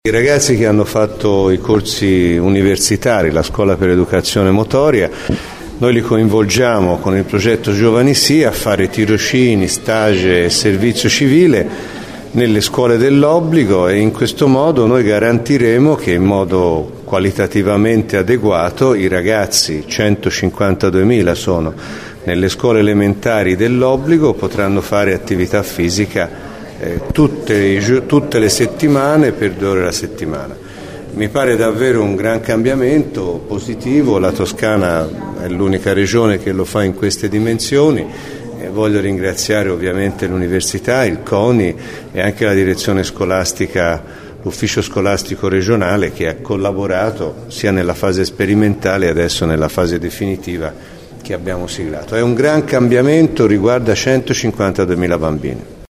I ragazzi che hanno fatto i corsi universitari, la scuola per l'educazione motoria, noi li coinvolgiamo con il progetto Giovani Sì a fare tirocini, stage e servizio civile nelle scuole dell'obbligo, e in questo modo noi garantiremo che in modo qualitativamente adeguato i ragazzi, 152.000 sono, nelle scuole elementari dell'obbligo potranno fare attività fisica tutte le settimane per 2 ore alla settimana. Mi pare davvero un gran cambiamento positivo. La Toscana è l'unica regione che lo fa in queste dimensioni e voglio ringraziare ovviamente l'università, il CONI e anche la direzione scolastica, l'ufficio scolastico regionale, che ha collaborato sia nella fase sperimentale e adesso nella fase definitiva che abbiamo siglato. È un gran cambiamento, riguarda 152.000 bambini.